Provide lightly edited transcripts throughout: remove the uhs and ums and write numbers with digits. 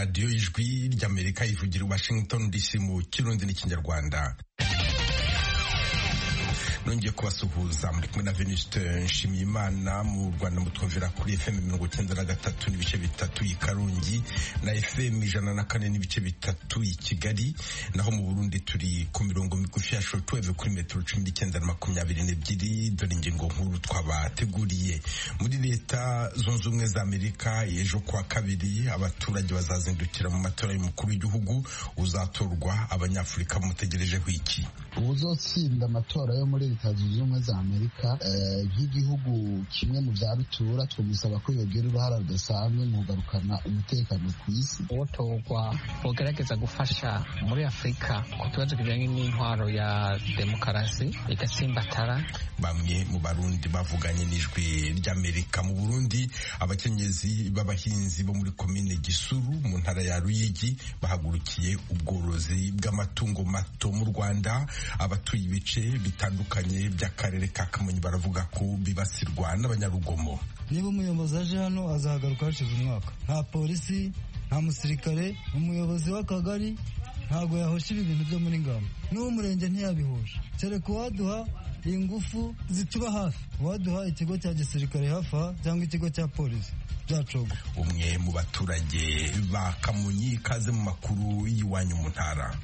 radiyo ijwi ry'Amerika ivugira Washington DC mu Kirundi n'Ikinyarwanda. Nongeye kubasuhuza muri kumwe na Venuste Nshimiyimana. Mu Rwanda mutwumvira kuri FM 93 n'ibice bitatu i Karongi na FM 104 n'ibice bitatu i Kigali, naho mu Burundi turi ku mirongo migufi ya shortwave kuri metero 19 na 22. Dore ingingo nkuru twabateguriye. Muri Leta Zunze Ubumwe za Amerika ejo kwa kabiri abaturage bazazindukira mu matora y'umukuru w'igihugu uzatorwa. Abanyafurika bamutegerejeho iki? Uzotsinda amatora yo muri Leta Zunze Ubumwe za Amerika nk'igihugu kimwe mu bya rutura, twamusaba ko yogira uruhara rudasanzwe mu kugarukana umutekano ku isi. Uwotorwa bogerageza gufasha muri Afurika ku kibazo kijanye n'intwaro ya demokarasi igatsimbatara. Bamwe mu Barundi bavuganye n'ijwi ry'Amerika. Mu Burundi abakenyezi b'abahinzi bo muri komine Gisuru mu ntara ya Ruyigi bahagurukiye ubworozi bw'amatungo mato mu Rwanda. Abatuye ibice bitandukanye by'akarere ka Kamonyi baravuga ko bibasirwa n'abanyarugomo. Niba umuyobozi aje hano azagaruka hashize umwaka, nta polisi nta musirikare, umuyobozi w'akagari ntabwo yahosha ibintu byo muri Ngamba, n'umurenge ntiyabihosha, kereka uwaduha ingufu zituba hafi, uwaduha ikigo cya gisirikare hafi cyangwa ikigo cya polisi byacogo. Umwe mu baturage ba Kamonyi, kaze mu makuru y'iwanyu mu ntara.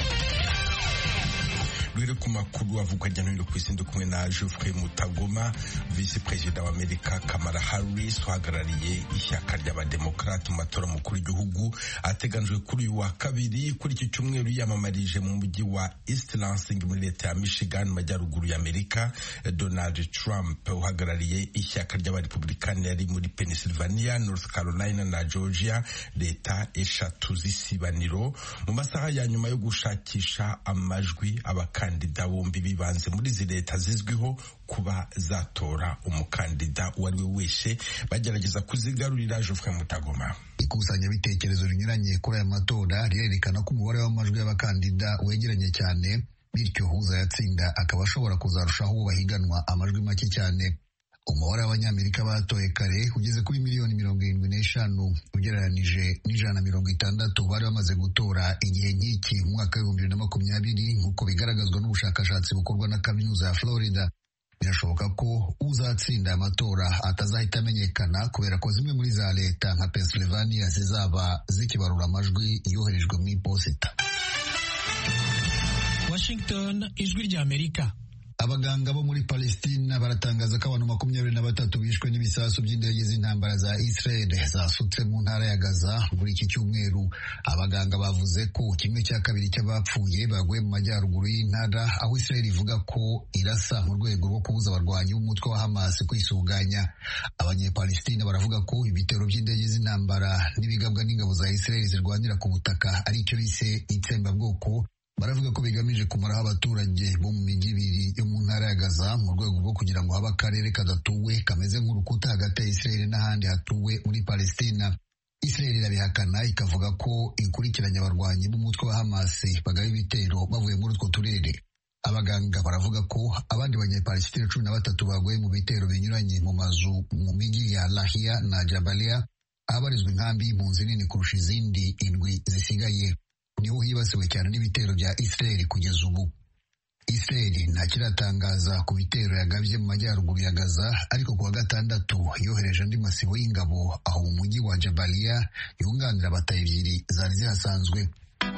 Rwere ku makuru avuga ajya no ku isi, kumwe na Geoffrey Mutagoma. Vice President wa Amerika Kamala Harris uhagarariye ishyaka ry'abademokrate mu matora mukuru w'igihugu ateganijwe kuri uyu wa kabiri. Kuri iki cyumweru yamamarije mu mujyi wa East Lansing muri leta ya Michigan majyaruguru ya Amerika. Donald Trump uhagarariye ishyaka ry'abarepublikani yari muri Pennsylvania, North Carolina na Georgia, leta eshatu z'isibaniro. Mu masaha ya nyuma yo gushakisha amajwi, abakandida bombi bibanze muri izi leta zizwiho kuba zatora umukandida uwo ari we wese, bagerageza kuzigarurira. Geoffrey Mutagoma. Ikusanyabitekerezo rinyuranye kuri aya matora rirerekana ko umubare w'amajwi y'abakandida wegeranye cyane, bityo uzayatsinda akaba ashobora kuzarushaho bahiganwa amajwi make cyane. Umubare w'abanyamerika batoye kare ugeze kuri miliyoni 75 ugereranije n'160 bari bamaze gutora igihe nk'iki mu mwaka wa 2020, nk'uko bigaragazwa n'ubushakashatsi bukorwa na kaminuza ya Florida. Birashoboka ko uzatsinda amatora atazahita amenyekana kubera ko zimwe muri za leta nka Pennsylvania zizaba zikibarura amajwi yoherejwe mu iposita. Washington, ijwi ry'Amerika. Abaganga bo muri Palestina baratangaza ko abantu 23 bishwe n'ibisasu by'indege z'intambara za Israel zasutse mu ntara ya Gaza muri iki cyumweru. Abaganga bavuze ko kimwe cya kabiri cy'abapfuye baguye mu majyaruguru y'intara, aho Israel ivuga ko irasa mu rwego rwo kubuza abarwanyi b'umutwe wa Hamas kwisuganya. Abanyepalestina baravuga ko ibitero by'indege z'intambara n'ibigabwa n'ingabo za Israel zirwanira ku butaka ari icyo bise itsembabwoko. Baravuga ko bigamije kumaraho abaturage bo mu mijyi ibiri yo mu ntara ya Gaza mu rwego rwo kugira ngo habe akarere kadatuwe kameze nk'urukuta hagati ya Israel n'ahandi hatuwe muri Palestina. Israel irabihakana ikavuga ko ikurikiranye abarwanyi b'umutwe wa Hamas bagaba ibitero bavuye muri utwo turere. Abaganga baravuga ko abandi banyepalestina 13 baguye mu bitero binyuranye mu mazu mu mijyi ya Lahia na Jabalia, abarizwa inkambi y'impunzi nini kurusha izindi 7 zisigaye. Niho hibasiwe cyane n'ibitero bya Israel kugeza ubu. Israel ntakiratangaza ku bitero yagabye mu majyaruguru ya Gaza, ariko kuwa gatandatu yohereje andi masibo y'ingabo aho mu mujyi wa Jabalia yunganira bataye ebyiri zari zihasanzwe.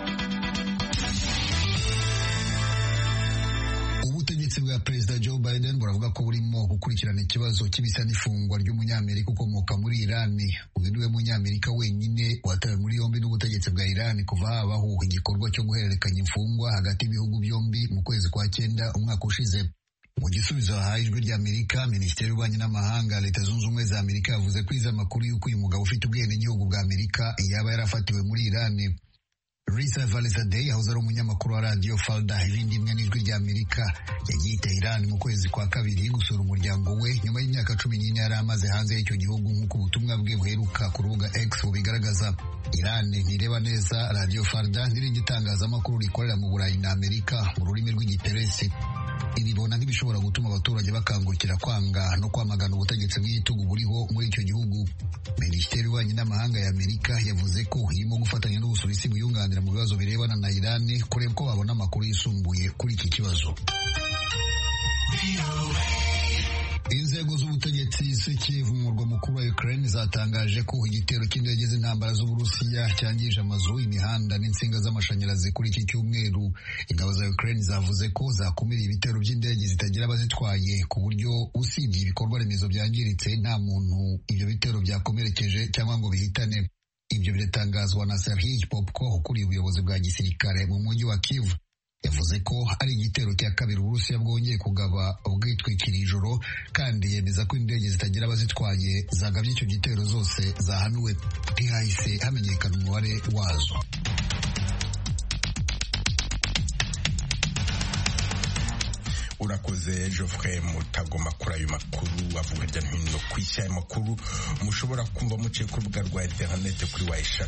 Ubutegetsi bwa Perezida Joe Biden buravuga ko burimo gukurikirana ikibazo cy'ibisa n'ifungwa ry'umunyamerika ukomoka muri Iran. Uyu niwe munyamerika wenyine watawe muri yombi n'ubutegetsi bwa Iran kuva habaho igikorwa cyo guhererekanya imfungwa hagati y'ibihugu byombi mu kwezi kwa 9 umwaka ushize. Mu gisubizo hahaye ijwi ry'Amerika, Minisiteri y'Ububanyi n'Amahanga ya Leta Zunze Ubumwe za Amerika yavuze ko izi amakuru y'uko uyu mugabo ufite ubwenegihugu bwa Amerika yaba yarafatiwe muri Iran. Risa Valizadeh yahoze ari umunyamakuru wa Radio Falda ibindi imwe n'ijwi ry'Amerika yagiye i Iran mu kwezi kwa kabiri gusura umuryango we nyuma y'imyaka 14 yari amaze hanze y'icyo gihugu, nk'uko ubutumwa bwe buheruka ku rubuga X bubigaragaza. Iran ntireba neza Radio Falda n'irindi itangazamakuru rikorera mu Burayi na Amerika mu rurimi rw'Igiperesi. ibibona nk'ibishobora gutuma abaturage bakangukira kwanga no kwamagana ubutegetsi bw'igitugu buriho muri icyo gihugu. Minisiteri y'Ububanyi n'Amahanga ya Amerika yavuze ko irimo gufatanya n'Ubusuwisi buyunganira mu bibazo birebana na Irani kureba ko babona amakuru yisumbuye kuri iki kibazo. Inzego z'ubutegetsi z'i Kiev mu murwa mukuru wa Ukraine zatangaje ko igitero cy'indege z'intambara z'Uburusiya cyangije amazu, imihanda n'insinga z'amashanyarazi kuri iki cyumweru. Ingabo za Ukraine zavuze ko zakumiriye ibitero by'indege zitagira abazitwaye ku buryo usibye ibikorwa remezo byangiritse nta muntu ibyo bitero byakomerekeje cyangwa ngo bihitane. Ibyo biratangazwa na Serhiy Popko ukuriye ubuyobozi bwa gisirikare mu mujyi wa Kiev. Yavuze ko ari igitero cya kabiri Uburusiya bwongeye kugaba ubwitwikiriye ijoro, kandi yemeza ko indege zitagira abazitwaye zagabye icyo gitero zose zahanuwe ntihahise hamenyekana umubare wazo. Urakoze Geoffrey Mutagoma kuri ayo makuru avuga hirya no hino ku isi. Ayo makuru mushobora kumva muciye ku rubuga rwa interineti kuri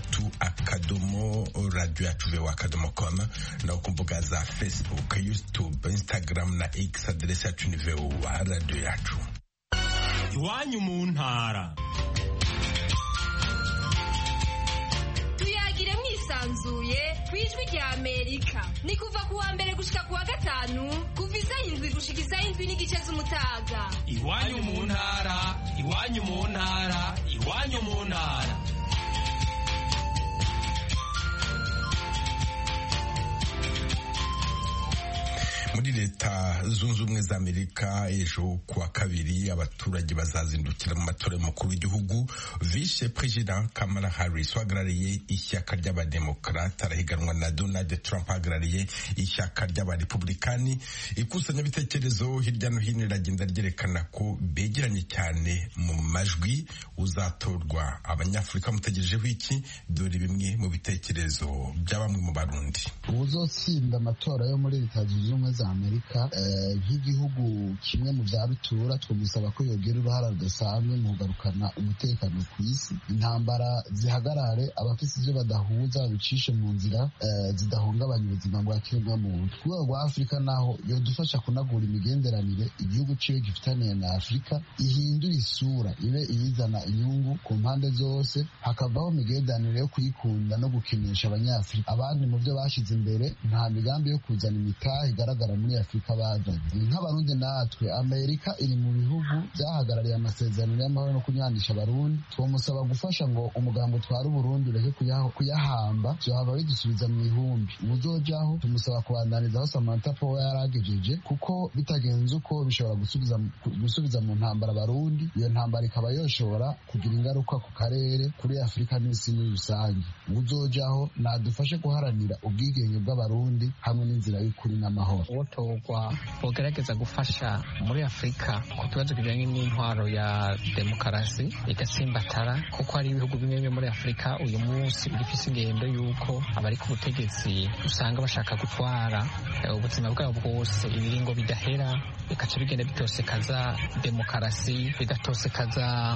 wa3.radio.com no ku mbuga za Facebook, YouTube, Instagram na X. Aderesi yacu ni VOA@radio.yacu. Iwanyu mu ntara. Tuyagire mwisanzuye kwijwi rya Amerika. Ni kuva ku wa mbere gushika ku wa gatanu kuva isaha 7 gushika isaha 7:30 z'umutaga. Iwanyu mu ntara, iwanyu mu ntara, iwanyu mu ntara. Muri Leta Zunze Ubumwe za Amerika ejo kuwa kabiri abaturage bazazindukira mu matora y'umukuru w'igihugu. Vice President Kamala Harris uhagarariye ishyaka ry'abademokrata arahiganwa na Donald Trump uhagarariye ishyaka ry'abarepublikani. Ikusanyabitekerezo hirya no hino iragenda ryerekana ko begeranye cyane mu majwi. Uzatorwa Abanyafurika mutegerejeho iki? Dore bimwe mu bitekerezo bya bamwe mu Barundi. Uzotsinda amatora yo muri Leta Zunze Ubumwe za Amerika nk'igihugu kimwe mu bya rutura twamusaba ko yogera uruhara rudasanzwe mu kugarukana umutekano ku isi. Intambara zihagarare, abafite ibyo badahuza bicishe mu nzira zidahungabanya ubuzima bwa kiremwamuntu. Ku rwego rwa Afurika naho yodufasha kunagura imigenderanire igihugu ciwe gifitaniye na Afurika ihindura isura ibe iyizana inyungu ku mpande zose, hakavaho imigenderanire yo kuyikunda no gukinisha Abanyafurika. Abandi mu byo bashize imbere nta migambi yo kuzana imitahe igaragara muri Afurika bazanye. Nk'Abarundi natwe Amerika iri mu bihugu byahagarariye amasezerano y'amahoro no kunyanisha Abarundi. Twamusaba gufasha ngo umugambo utwara Uburundi ureke kuyahamba, vyohava bidusubiza mu ihumbi. Uzojaho tumusaba kubandanizaho Samantha Power yaragejeje, kuko bitagenze uko bishobora gusubiza mu ntambara Abarundi. Iyo ntambara ikaba yoshobora kugira ingaruka ku karere, kuri Afurika n'isi muri rusange. Uzojaho nadufashe guharanira ubwigenge bw'Abarundi hamwe n'inzira y'ukuri n'amahoro. Uwotorwa bogerageza gufasha muri Afurika ku kibazo kijanye n'intwaro ya demokarasi igatsimbatara, kuko hari ibihugu bimwe muri Afurika uyu munsi bifise ingendo y'uko abari ku butegetsi usanga bashaka gutwara ubuzima bwabo bwose, ibiringo bidahera, bikaca bigenda bitosekaza demokarasi, bigatosekaza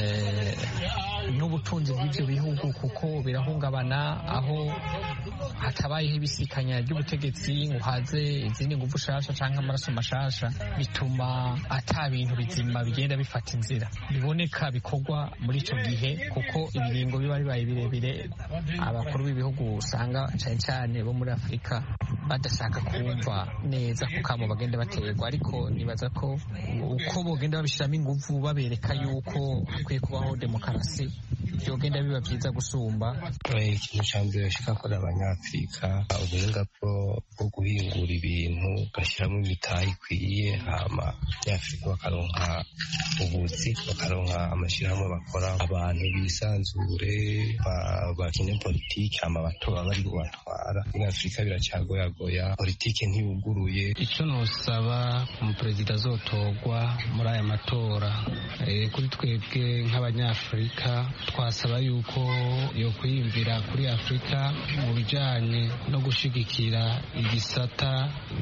n'ubutunzi bw'ivyo bihugu, kuko birahungabana aho hatabayeho ibisikanya ry'ubutegetsi ngo haze izindi nguvu shasha canke amaraso mashasha, bituma ata bintu bizima bigenda bifata inzira biboneka bikorwa muri ico gihe, kuko ibiringo biba bibaye birebire. Abakuru b'ibihugu usanga cane cane bo muri Afurika badashaka kumva neza ku kamo bagenda baterwa, ariko nibaza ko uko bogenda babishiramo inguvu babereka yuko hakwiye kubaho demokarasi, byogenda biba byiza gusumba. Ikintu ca mbere bashika kuri Abanyafurika, ubuhinga bwo guhingura ibintu ugashyiramo imitahe ikwiye, hama Abanyafurika bakaronka ubuzi, bakaronka amashyirahamwe bakora, abantu bisanzure bakine politiki, hama batora bari kubatwara. Muri Afurika biracagoyagoya, politiki ntiyuguruye. Icyo nosaba umuperezida azotorwa muri aya matora, kuri twebwe nk'Abanyafurika twasaba yuko yo kwiyumvira kuri Afurika mu bijanye no gushigikira igisata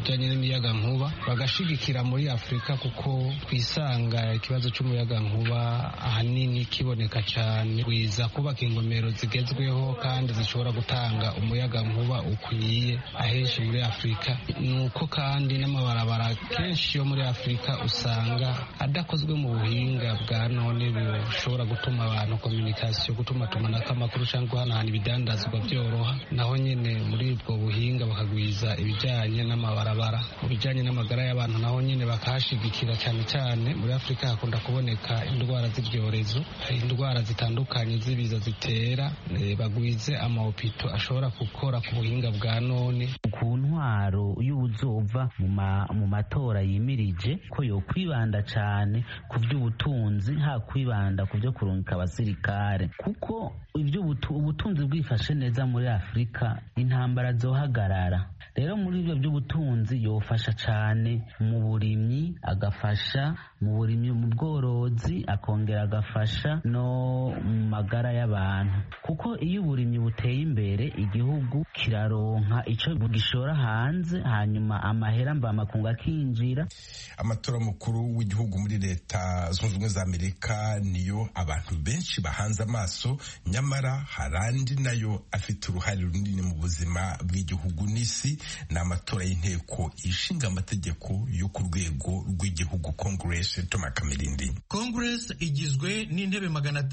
bijanye n'imiyaga nkuba bagashigikira muri Afurika, kuko twisanga ikibazo c'umuyaga nkuba ahanini kiboneka cyane wiza kubaka ingomero zigezweho kandi zishobora gutanga umuyaga nkuba ukwiye ahenshi muri Afurika. Nuko kandi n'amabarabara kenshi yo muri Afurika usanga adakozwe mu buhinga bwa none bishobora gutuma abantu communication, gutuma tumanako amakuru cyangwa guhanahana ibidandazwa byoroha. Naho nyene muri ubwo buhinga bakagwiza ibijyanye n'amabarabara. Mu bijyanye n'amagara y'abantu naho nyene bakahashigikira cyane cyane. Muri Afurika hakunda kuboneka indwara z'ibyorezo, indwara zitandukanye z'ibiza zitera, bagwize amahopito ashobora gukora ku buhinga bwa none. Ku ntwaro y'ubuzova mu matora yimirije ko yo kwibanda cyane ku by'ubutunzi, ha kwibanda ku byo kurungika abasirikare, kuko ubutunzi bwifashe neza muri Afurika intambara zohagarara. Rero muri ibyo by'ubutunzi yofasha cyane mu burimyi, agafasha mu burimyi, mu bworozi, akongera agafasha no mu magara y'abantu, kuko iyo uburimyi buteye imbere igihugu kiraronka icyo gishora hanze, hanyuma amahera mvamakungu akinjira. Amatora mukuru w'igihugu muri Leta Zunze Ubumwe za Amerika niyo abantu benshi bahanze amaso, nyamara harandi nayo afite uruhare runini mu buzima bw'igihugu n'isi. Ni amatora y'inteko ishinga amategeko yo ku rwego rw'igihugu, Congress. Toma Kamirindi. Congress igizwe n'intebe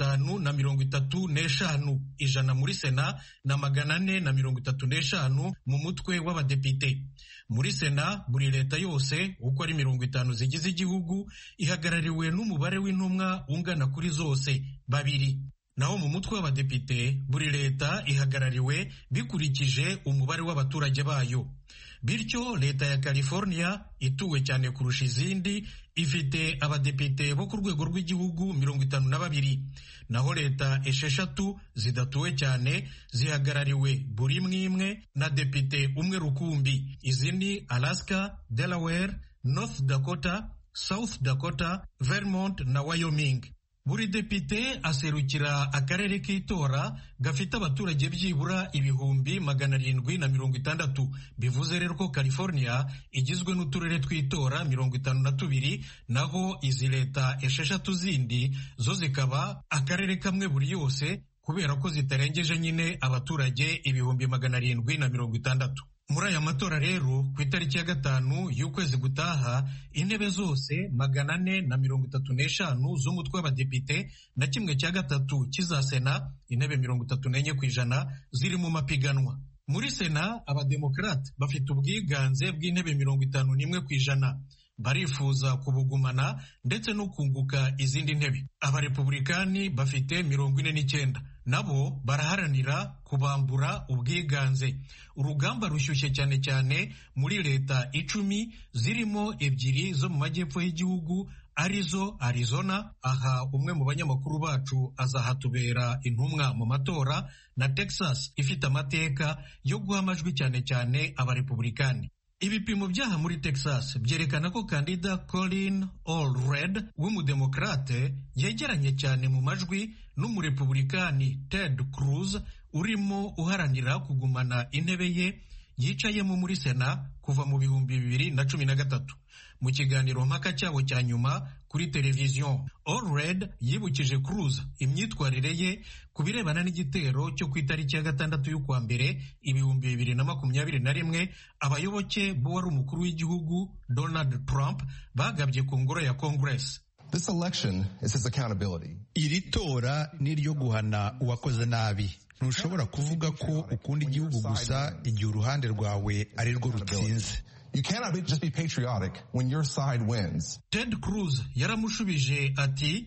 535, 100 muri Sena na 435 mu mutwe w'abadepite. Muri Sena buri leta yose uko ari 50 zigize igihugu ihagarariwe n'umubare w'intumwa ungana kuri zose 2. Naho mu mutwe w'abadepite buri leta ihagarariwe bikurikije umubare w'abaturage bayo. Bityo leta ya California ituwe cyane kurusha izindi ifite abadepite bo ku rwego rw'igihugu 52. Naho leta 6 zidatuwe cyane zihagarariwe buri imwe na depite umwe rukumbi. Izi ni Alaska, Delaware, North Dakota, South Dakota, Vermont na Wyoming. Buri depite aserukira akarere k'itora gafite abaturage byibura 760. Bivuze rero ko California igizwe n'uturere tw'itora 52, naho izi leta 6 zindi zo zikaba akarere kamwe buri yose, kubera ko zitarengeje nyine abaturage 760. Muri aya matora rero ku itariki ya 5 y'ukwezi gutaha, intebe zose 435 z'umutwe w'abadepite na 1/3 cy'iza Sena, intebe 34% ziri mu mapiganwa. Muri Sena abademokrate bafite ubwiganze bw'intebe 51%. Barifuza kubugumana ndetse no kunguka izindi ntebe. Abarepublikani bafite 49, nabo baraharanira kubambura ubwiganze. Urugamba rushyushye cyane cyane muri leta 10 zirimo 2 zo mu majyepfo y'igihugu, arizo Arizona, aha umwe mu banyamakuru bacu azahatubera intumwa mu matora, na Texas ifite amateka yo guha amajwi cyane cyane abarepublikani. Ibipimo byaha muri Texas byerekana ko kandida Colin Allred w'umudemokrate yegeranye cyane mu majwi n'umurepublikani Ted Cruz urimo uharanira kugumana intebe ye yicayemo muri Sena kuva mu 2013. Mu kiganiro mpaka cyabo cya nyuma kuri televiziyo, Allred yibukije Cruz imyitwarire ye ku birebana n'igitero cyo ku itariki ya 6 y'ukwa mbere 2021 abayoboke b'uwari umukuru w'igihugu Donald Trump bagabye ku ngoro ya Congress. This election is his accountability. Iri tora ni ryo guhana uwakoze nabi. Ntushobora kuvuga ko ukunda igihugu gusa igihe uruhande rwawe ari rwo rutsinze. You cannot just be patriotic when your side wins. Ted Cruz yaramushubije ati,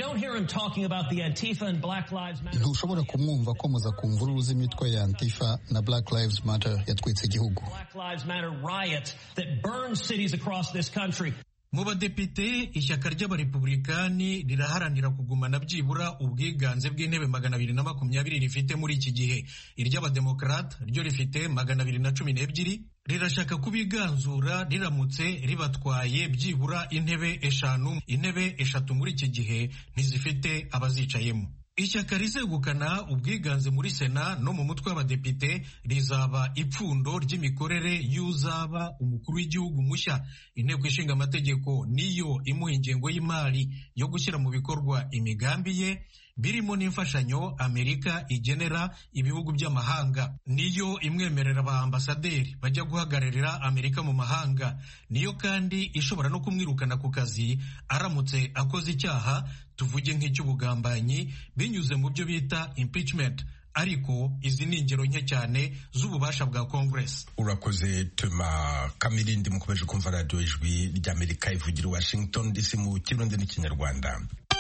ntushobora kumwumva komeza ku mvururu z'imitwe ya Antifa na Black Lives Matter yatwitse igihugu. Mu badepite ishyaka ry'abarepublikani riraharanira kugumana byibura ubwiganze bw'intebe 220 rifite muri iki gihe. Iry'abademokrate ryo rifite 212. Rirashaka kubiganzura riramutse ribatwaye byibura intebe 5. Intebe 3 muri iki gihe ntizifite abazicayemo. ishyaka rizegukana ubwiganze muri sena no mu mutwe w'abadepite rizaba ipfundo ry'imikorere y'uzaba umukuru w'igihugu mushya. Inteko ishinga amategeko niyo imuha ingengo y'imari yo gushyira mu bikorwa imigambi ye, birimo n'imfashanyo Amerika igenera ibihugu by'amahanga. Niyo imwemerera abaambasaderi bajya guhagararira Amerika mu mahanga. Niyo kandi ishobora no kumwirukana ku kazi aramutse akoze icyaha, tuvuge nk'icy'ubugambanyi, binyuze mu byo bita impeachment. Ariko izi ni ingero nke cyane z'ububasha bwa Congress. Urakoze Tuma Kamirindi, mukomeje kumva radio Ijwi ry'Amerika ivugira Washington DC mu Kirundi n'Ikinyarwanda.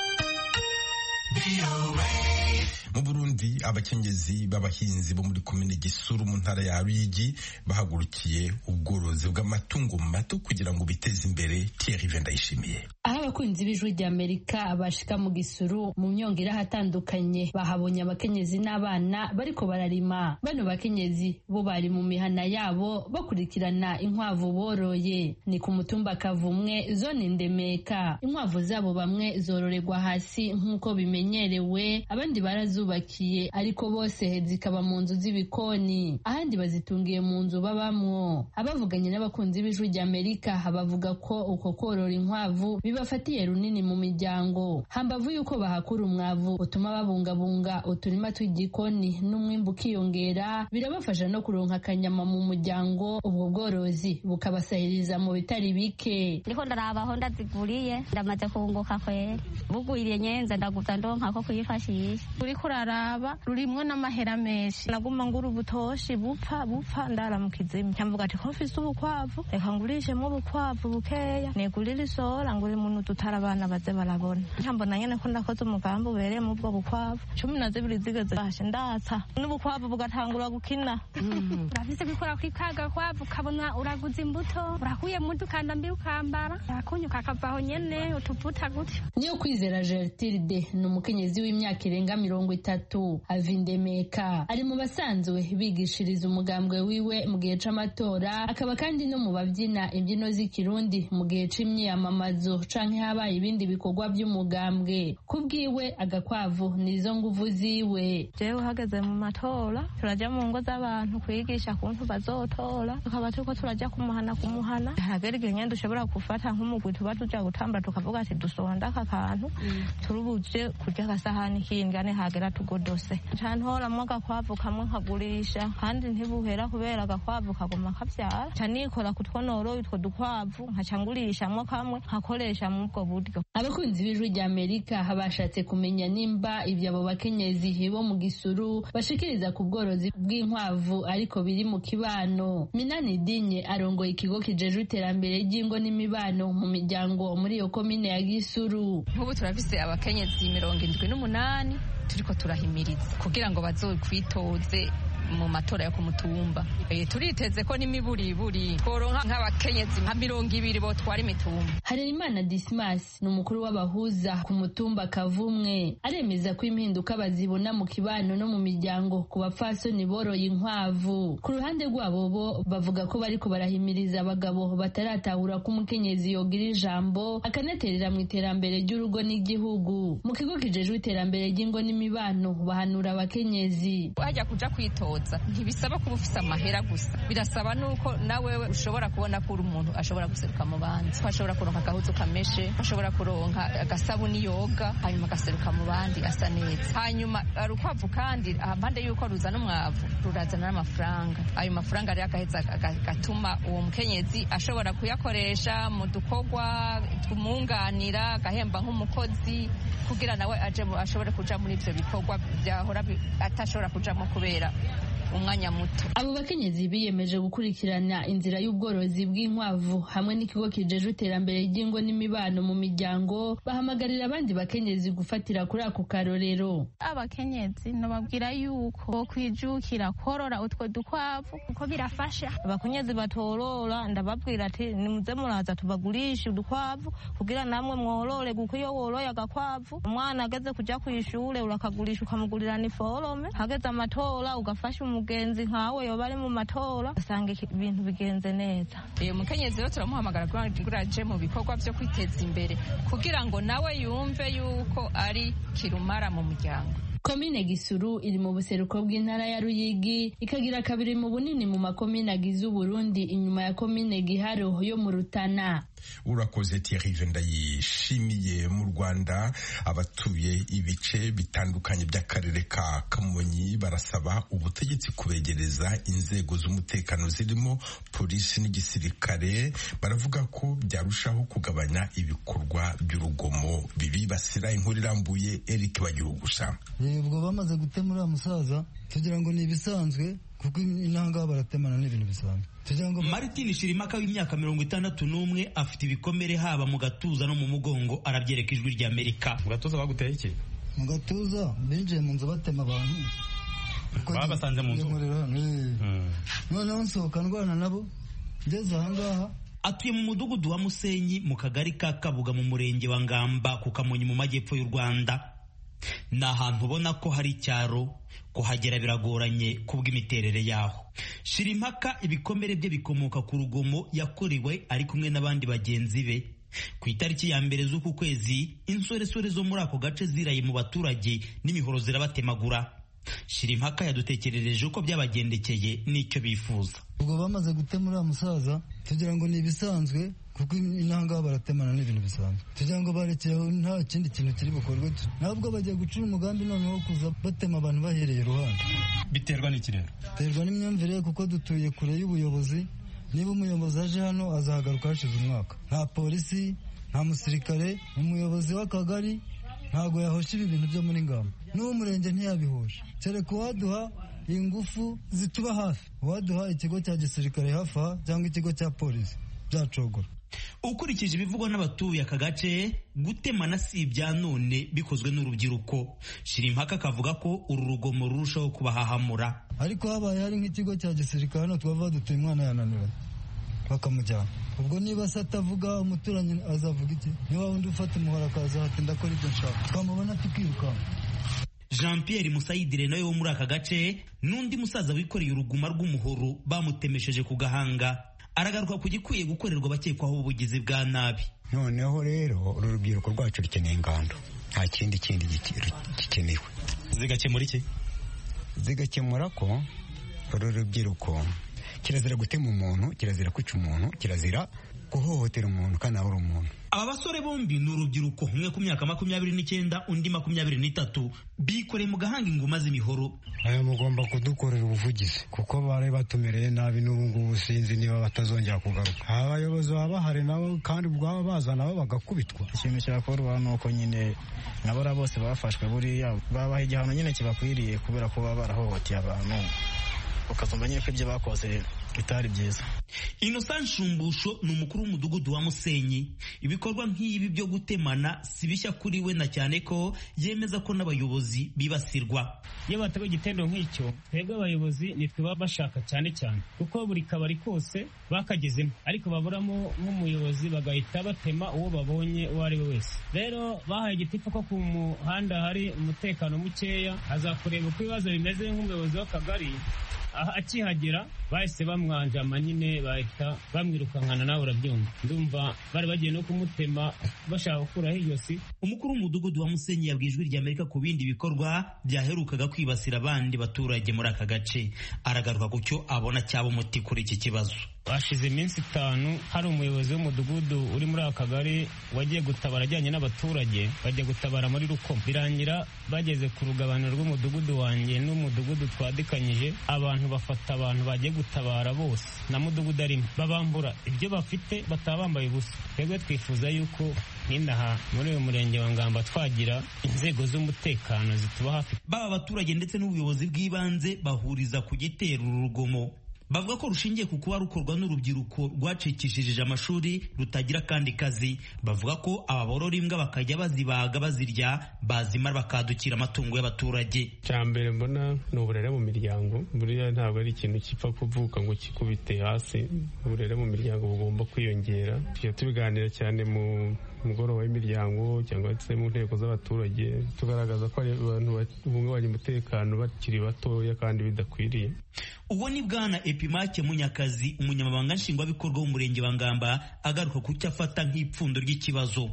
Mu Burundi, abakenyezi b'abahinzi bo muri komine Gisuru mu ntara ya Ruyigi bahagurukiye ubworozi bw'amatungo mato kugira ngo biteze imbere. Thierry Vendayishimiye. Aho abakunzi b'Ijwi ry'Amerika bashika mu Gisuru mu myongira hatandukanye bahabonye abakenyezi n'abana bariko bararima. Bano bakenyezi bo bari mu mihana yabo bakurikirana inkwavu boroye. Ni ku mutumba Kavumwe, zone Ndemeka. Inkwavu zabo bamwe zororerwa hasi nk'uko bimenyerewe, abandi barazubakiye, ariko bose zikaba mu nzu z'ibikoni, ahandi bazitungiye mu nzu babamwo. Abavuganye n'abakunzi b'Ijwi ry'Amerika bavuga ko uko korora inkwavu bibafatiye runini mu miryango, hambavu yuko bahakura umwavu utuma babungabunga uturima tw'igikoni n'umwimbu ukiyongera, birabafasha no kuronka akanyama mu muryango. Ubwo bworozi bukabasahiriza mu bitari bike. Ndiko ndaraba aho ndaziguriye, ndamaze kunguka kweri, bugwiriye nyenze ndaguza ndonka ko kuyifashisha. Uriko uraraba rurimwo n'amahera menshi, naguma ngura ubutoshi bupfa ndara mu kizimu. Cyamvuga ati ko mfise ubukwavu, reka ngurishemo ubukwavu bukeya, negurire isora ngure muntu dutara abana baze barabona. Cyambona nyene ko ndakoze umugambi ubereye mu bwo bukwavu 12 zigeze bashe ndatsa n'ubukwavu bugatangura gukina. Urafise gukora kwikaga kwavu, kabona uraguza imbuto, urakuye mu dukanda mbi ukambara, yakunyuka akavaho nyene utuvuta gutyo. Niyo Kwizera Gertrude ni umukenyezi w'imyaka irenga 30, Avindemeka. Ari mu basanzwe bigishiriza umugambwe wiwe mu gihe c'amatora, akaba kandi no mu bavyina imbyino z'ikirundi mu gihe c'imyiyamamazo canke habaye ibindi bikorwa by'umugambwe. Kubwiwe agakwavu nizo nguvu ziwe. Jewe hageze mu matora turaja mu ngo z'abantu kwigisha kuntu bazotora, tukaba turiko turaja kumuhana haragera igihe nyene dushobora gufata nk'umugwi tuba tuja gutamba tukavuga ati dusonda aka kantu turubuje kurya agasahani k'ingane hagera tugodose. Ncantoramwo agakwavu kamwe nkagurisha, kandi ntibuhera kubera agakwavu kaguma kavyara. Canikora kutwo noroye utwo dukwavu nkacangurishamwo kamwe nkakoresha mu bwo buryo. Abakunzi b'Ijwi ry'Amerika bashatse kumenya nimba ivyo abo bakenyezi bo mu Gisuru bashikiriza ku bworozi bw'inkwavu ariko biri mu kibano. Minani Dinye arongoye ikigo kijejwe iterambere ry'ingo n'imibano mu miryango muri iyo komine ya Gisuru. Nk'ubu turafise abakenyezi 78 turiko turahimiriza kugira ngo bazokwitoze mu matora yo ku mutumba. Turiteze ko n'imiburiburi koronka nk'abakenyezi nka 20 bo twari imitumba. Harerimana Dismas ni umukuru w'abahuza ku mutumba Kavumwe, aremeza ko impinduka bazibona mu kibano no mu miryango ku bapfasoni boroye inkwavu. Ku ruhande rwabo bo bavuga ko bariko barahimiriza abagabo bataratahura ko umukenyezi yogira ijambo akanaterera mu iterambere ry'urugo n'igihugu. Mu kigo kijejwe iterambere ry'ingo n'imibano bahanura abakenyezi wajya kuja kwitoza ntibisaba kuba ufise amahera gusa, birasaba nuko nawewe ushobora kubona ko uri umuntu ashobora guseruka mu bandi, ashobora kuronka agahuzu kameshe, ashobora kuronka agasabuni yoga, hanyuma agaseruka mu bandi asa neza. Hanyuma urukwavu kandi ahambande yuko ruzana umwavu rurazana n'amafaranga. Ayo mafaranga rero agaheza gatuma uwo mukenyezi ashobora kuyakoresha mu dukorwa tumunganira, agahemba nk'umukozi kugira nawe ashobore kuja muri ivyo bikorwa byahora atashobora kujamo kubera umwanya muto. Abo bakenyezi biyemeje gukurikirana inzira y'ubworozi bw'inkwavu hamwe n'ikigo kijejwe iterambere ry'ingo n'imibano mu miryango, bahamagarira abandi bakenyezi gufatira kuri ako karorero. Abakenyezi nababwira yuko bo kwijukira korora utwo dukwavu kuko birafasha. Abakenyezi batorora ndababwira ati nimuze muraza tubagurisha udukwavu kugira namwe mworore, kuko iyo woroye agakwavu umwana ageze kuja kw'ishure urakagurisha ukamugurira niforome, hageze amatora ugafasha umugenzi nkawe yoba ari mu matora asanga ibintu bigenze neza. Uyu mukenyezi rero turamuhamagara kugira aje mu bikorwa byo kwiteza imbere kugira ngo nawe yumve yuko ari kirumara mu muryango. Komine Gisuru iri mu buseruko bw'intara ya Ruyigi, ikagira kabiri mu bunini mu makomine agize Burundi inyuma ya komine Giharo yo mu Rutana. Urakoze Thierry Vendayishimiye. Mu Rwanda abatuye ibice bitandukanye by'akarere ka Kamonyi barasaba ubutegetsi kubegereza inzego z'umutekano zirimo polisi n'igisirikare. Baravuga ko byarushaho kugabanya ibikorwa by'urugomo bibibasira. Inkuru irambuye Eric Bagihugusa. Ubwo bamaze gutemura musaza tugira ngo ni ibisanzwe kuko inanga baratemana n'ibintu bisanzwe. Martin Shirimaka w'imyaka 61 afite ibikomere haba mu gatuza no mu mugongo, arabyereka Ijwi rya Amerika. Mu gatuza baguteye iki? Mu gatuza binjiye mu nzu batema abantu. Babasanze mu nzu. Noneho nsohoka ndwana nabo ngeze ahangaha. Atuye mu mudugudu wa Musenyi mu kagari ka Kabuga mu murenge wa Ngamba ku Kamonyi mu majyepfo y'u Rwanda. Ni ahantu ubona ko hari icyaro, kuhagera biragoranye kubw'imiterere yaho. Shirimpaka ibikomere bye bikomoka ku rugomo yakorewe ari kumwe n'abandi bagenzi be. Ku itariki ya mbere z'uku kwezi insoresore zo muri ako gace ziraye mu baturage n'imihoro zirabatemagura. Shirimpaka yadutekerereje uko byabagendekeye n'icyo bifuza. Ubwo bamaze gutemura musaza tugira ngo ni ibisanzwe kuko inanga baratemana n'ibintu bisanzwe. Tugira ngo barekeyeho nta kindi kintu kiri bukorwe. Nabwo bagiye gucura umugambi noneho kuza batema abantu bahereye iruhande. Biterwa n'iki rero? Biterwa n'imyumvire kuko dutuye kure y'ubuyobozi. Niba umuyobozi aje hano azahagaruka hashize umwaka. Nta polisi, nta musirikare, umuyobozi w'akagari ntago yahosha ibi bintu byo muri Ngamba. N'umurenge ntiyabihosha. Kereka uwaduha ingufu zituba hafi. Uwaduha ikigo cya gisirikare hafi cyangwa ikigo cya polisi byacogora. Ukurikije ibivugwa n'abatuye aka gace, gutemana si ibya none bikozwe n'urubyiruko. Shirimpaka akavuga ko uru rugomo rurushaho kubahahamura. Ariko habaye hari nk'ikigo cya gisirikare hano twava dutuye umwana yananira bakamujyana. Ubwo niba se atavuga umuturanyi azavuga iki? Niba wundi ufata umuhora akaza ati ndakora ibyo nshaka twamubona tukirukanka. Jean Pierre Musayidire nawe wo muri aka gace n'undi musaza wikoreye uruguma rw'umuhoro bamutemesheje ku gahanga, aragaruka ku gikwiye gukorerwa abakekwaho ubugizi bwa nabi. Noneho rero uru rubyiruko rwacu rukeneye ingando, nta kindi gikenewe. Zigakemura iki? Zigakemura ko uru rubyiruko kirazira gutema umuntu, kirazira kwica umuntu, kirazira guhohotera umuntu kandi nawe uri umuntu. Aba basore bombi ni urubyiruko, umwe ku myaka 29 undi 23, bikoreye mu gahanga inguma z'imihoro. Aya mugomba kudukorera ubuvugizi kuko bari batumereye nabi, n'ubu ngubu sinzi niba batazongera kugaruka. Abayobozi baba bahari nabo kandi ubwabo baza nabo bagakubitwa. Ikintu cyakorwa ni uko nyine nabora bose bafashwe buriya babaha igihano nyine kibakwiriye kubera ko baba barahohoteye abantu, ukazumva nyine ko ibyo bakoze bitari byiza. Innocent Shumbusho ni umukuru w'umudugudu wa Musenyi. Ibikorwa nk'ibi byo gutemana si bishya kuri we, na cyane ko yemeza ko n'abayobozi bibasirwa. Iyo bateguye igitendo nk'icyo, twebwe abayobozi nitwe baba bashaka cyane cyane kuko buri kabari kose bakagezemo, ariko baburamo nk'umuyobozi bagahita batema uwo babonye uwo ari we wese. Rero bahaye igitifu ko ku muhanda hari umutekano mukeya, azakureba uko ibibazo bimeze nk'umuyobozi w'akagari. Akihagera bahise bamwanjama nyine bahita bamwirukankana, nawe urabyumva. Ndumva bari bagiye no kumutema bashaka gukuraho ijosi. Umukuru w'umudugudu wa Musenyi yabwiye Ijwi rya Amerika ku bindi bikorwa byaherukaga kwibasira abandi baturage muri aka gace. Aragaruka ku cyo abona cyaba umuti kuri iki kibazo. Hashize iminsi 5 hari umuyobozi w'umudugudu uri muri aka kagari wagiye gutabara ajyanye n'abaturage, bajya gutabara muri Rukomo. Birangira bageze ku rugabaniro rw'umudugudu wanjye n'umudugudu twadikanyije, abantu bafata abantu bagiye gutabara bose na mudugudu arimo, babambura ibyo bafite, bataba bambaye ubusa. Twebwe twifuza yuko nk'inaha muri uyu murenge wa Ngamba twagira inzego z'umutekano zituba hafi. Baba abaturage ndetse n'ubuyobozi bw'ibanze bahuriza ku gitero urugomo. bavuga ko rushingiye ku kuba rukorwa n'urubyiruko rwacikishije amashuri rutagira kandi kazi. Bavuga ko aba borora imbwa bakajya bazibaga bazirya bazimara bakadukira amatungo y'abaturage. Cyambere mbona ni uburere mu miryango, buriya ntabwo ari ikintu kipfa kuvuka ngo kikubite hasi. Uburere mu miryango bugomba kwiyongera, tubiganira cyane mu mugoroba w'imiryango cyangwa se mu nteko z'abaturage, tugaragaza ko ari abantu bungabanya umutekano bakiri batoya kandi bidakwiriye. Uwo ni Bwana Epimake Munyakazi, umunyamabanga nshingwabikorwa w'umurenge wa Ngamba, agaruka ku cyo afata nk'ipfundo ry'ikibazo.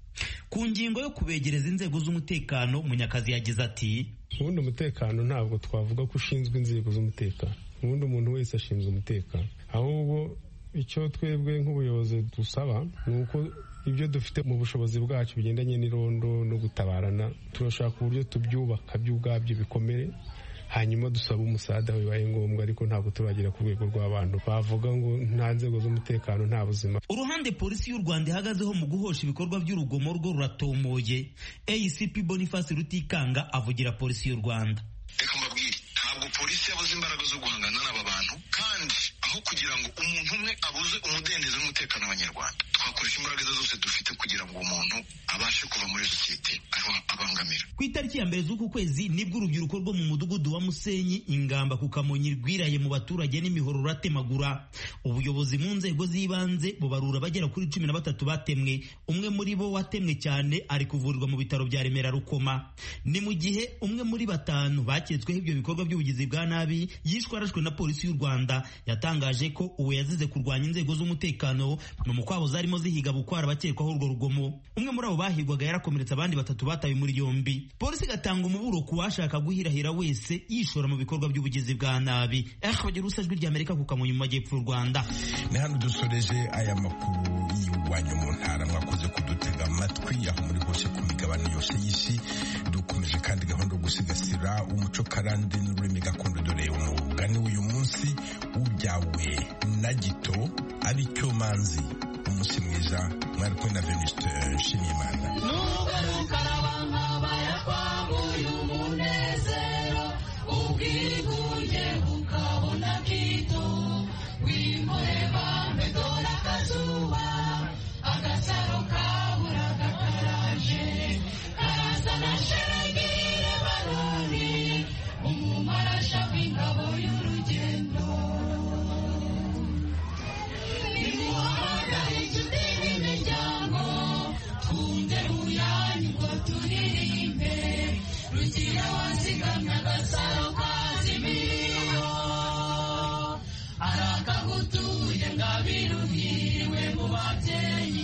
Ku ngingo yo kubegereza inzego z'umutekano, Munyakazi yagize ati: ubundi umutekano ntabwo twavuga ko ushinzwe inzego z'umutekano, ubundi umuntu wese ashinzwe umutekano, ahubwo icyo twebwe nk'ubuyobozi dusaba ni uko ibyo dufite mu bushobozi bwacu bigendanye n'irondo no gutabarana, turashaka uburyo tubyubaka byo ubwabyo bikomere, hanyuma dusaba umusada bibaye ngombwa, ariko ntabwo turagera ku rwego rw'abantu bavuga ngo nta nzego z'umutekano nta buzima. Uruhande polisi y'u Rwanda ihagazeho mu guhosha ibikorwa by'urugomo rwo ruratomoye. ACP Boniface Rutikanga avugira polisi y'u Rwanda. Reka mbabwire, ntabwo polisi yabuze imbaraga zo guhangana n'aba bantu, kandi aho kugira ngo umuntu umwe abuze umudendezo n'umutekano w'Abanyarwanda, twakoresha imbaraga zose dufite kugira ngo umuntu abashe kuva muri sosiyete aho abangamira. Ku itariki ya mbere z'uku kwezi nibwo urubyiruko rwo mu mudugudu wa Musenyi Ingamba ku Kamonyi rwiraye mu baturage n'imihoro ruratemagura. Ubuyobozi mu nzego z'ibanze bubarura bagera kuri 13 batemwe, umwe muri bo watemwe cyane ari kuvurirwa mu bitaro bya Remera Rukoma. Ni mu gihe umwe muri 5 baketsweho ibyo bikorwa by'ubugizi bwa nabi yishwe arashwe na polisi y'u Rwanda. Yatangaje ko uwo yazize kurwanya inzego z'umutekano no mu kwabo zarimo zihiga bukwara bakekwaho urwo rugomo. Umwe muri abo bahigwaga yarakomeretse, abandi 3 batawe muri yombi. Polisi gatanga umuburo ku washaka guhirahira wese yishora mu bikorwa by'ubugizi bwa nabi. Bagira usajwi ry'Amerika ku Kamonyi mu majyepfo y'u Rwanda. Ni hano dusoreje aya makuru y'Iwanyu mu Ntara. Mwakoze kudutega amatwi aho muri hose ku migabane yose y'isi. Dukomeje kandi gahunda yo gusigasira umuco karande n'ururimi gakondo, dore umugani w'uyu munsi: ujyawe na gito ari cyo manzi. Umunsi mwiza, mwari kumwe na Venuste Nshimiyimana. Ubwigunge bukabona bwito, wimureba mbedora akazuba, agasaro kabura gakaraje, karaza na sheragire baroni, umumarasha w'ingabo y'urugendo. Nimuhamagare inshuti n'imiryango, twumve muyanyu ngo turirimbe, rugira wazigamye agasaro kazimiriyo, arakagutuye ngabiruhiriwe mu babyeyi.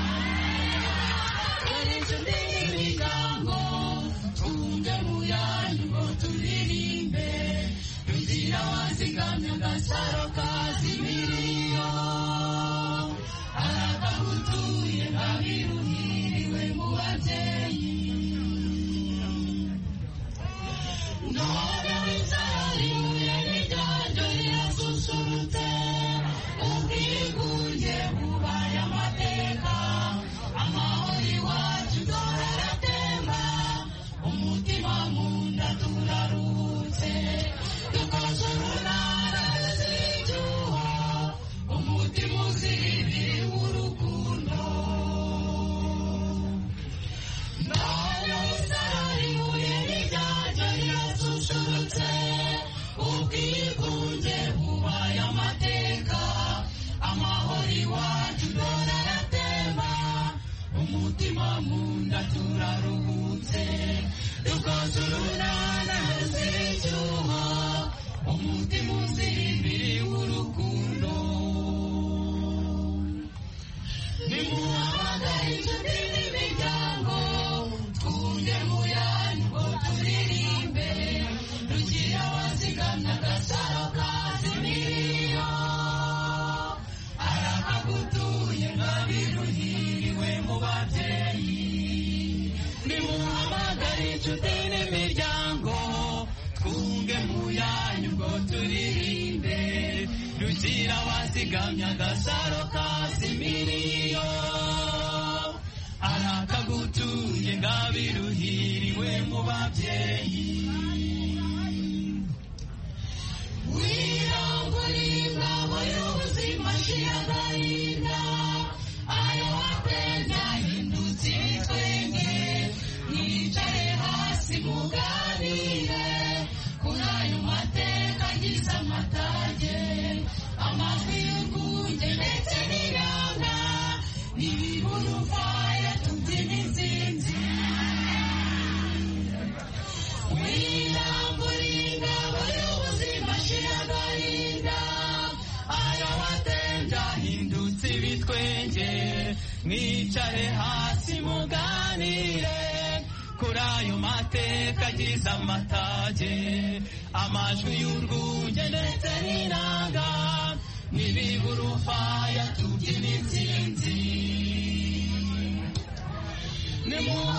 Dore inshuti n'imiryango, twumve muyanyu ngo turirimbe, rugira wazigamye agasaro kazimiriyo, arakagutuye ngabiruhiriwe mu babyeyi. None wizariye n'iryanjye rirasusurutse, ubwigunge bubaye amateka, amahoro iwacu dore aratemba, umutima mu nda turaruhutse, dukoze urunana ruzira umutima uziribiri w'urukundo. None wizariye n'iryanjye rirasusurutse, ubwigunge bubaye amateka, amahoro iwacu dore aratemba, umutima mu nda turaruhutse, dukoze urunana ruzira icyuho, umutima uziribiri w'urukundo. Nimuhamagare inshuti n'imiryango, twumve muyanyu ngo turirimbe, rugira wazigamye agasaro kazimiriyo, arakagutuye ngabiruhiriwe mu babyeyi. Nimuhamagare inshuti n'imiryango, twumve muyanyu ngo turirimbe, rugira wazigamye agasaro kazimiriyo, arakagutuye ngabiruhiriwe mu babyeyi. Wirangurira urufaya tubyina intsinzi wirambura ingabo y'ubuzima shira agahinda arabatenja hindutse ibitwenge mwicare hasi muganire kuri ayo mateka agize amatage amajwi y'urwunge ndetse n'inanga n'ibigurufaya tubyina intsinzi